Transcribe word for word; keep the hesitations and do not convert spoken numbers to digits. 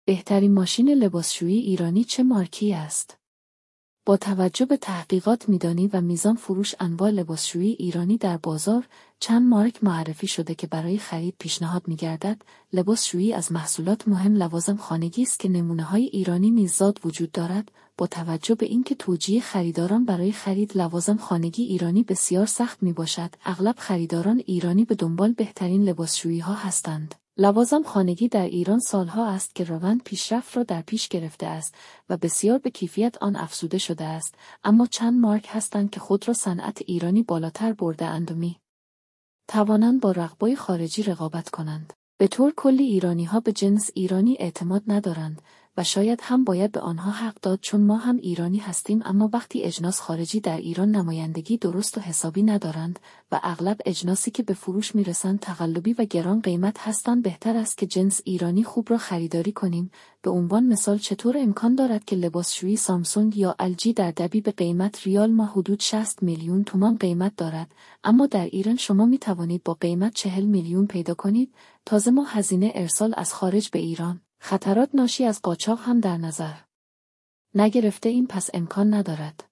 بهترین ماشین لباسشویی ایرانی چه مارکی است؟ با توجه به تحقیقات میدانی و میزان فروش انواع لباسشویی ایرانی در بازار، چند مارک معرفی شده که برای خرید پیشنهاد می‌گردد. لباسشویی از محصولات مهم لوازم خانگی است که نمونه‌های ایرانی نیز زاد وجود دارد. با توجه به اینکه توجیه خریداران برای خرید لوازم خانگی ایرانی بسیار سخت میباشد، اغلب خریداران ایرانی به دنبال بهترین لباسشویی‌ها هستند. لوازم خانگی در ایران سالها است که روند پیشرفت را در پیش گرفته است و بسیار به کیفیت آن افزوده شده است، اما چند مارک هستند که خود را صنعت ایرانی بالاتر برده اند و می توانند با رقبای خارجی رقابت کنند. به طور کلی ایرانی‌ها به جنس ایرانی اعتماد ندارند و شاید هم باید به آنها حق داد، چون ما هم ایرانی هستیم، اما وقتی اجناس خارجی در ایران نمایندگی درست و حسابی ندارند و اغلب اجناسی که به فروش میرسند تقلبی و گران قیمت هستند، بهتر است که جنس ایرانی خوب را خریداری کنیم. به عنوان مثال چطور امکان دارد که لباسشویی سامسونگ یا الجی در دبی به قیمت ریال ما حدود شصت میلیون تومان قیمت دارد، اما در ایران شما می توانید با قیمت چهل میلیون پیدا کنید؟ تازه ما هزینه ارسال از خارج به ایران، خطرات ناشی از قاچاق هم در نظر نگرفته این، پس امکان ندارد.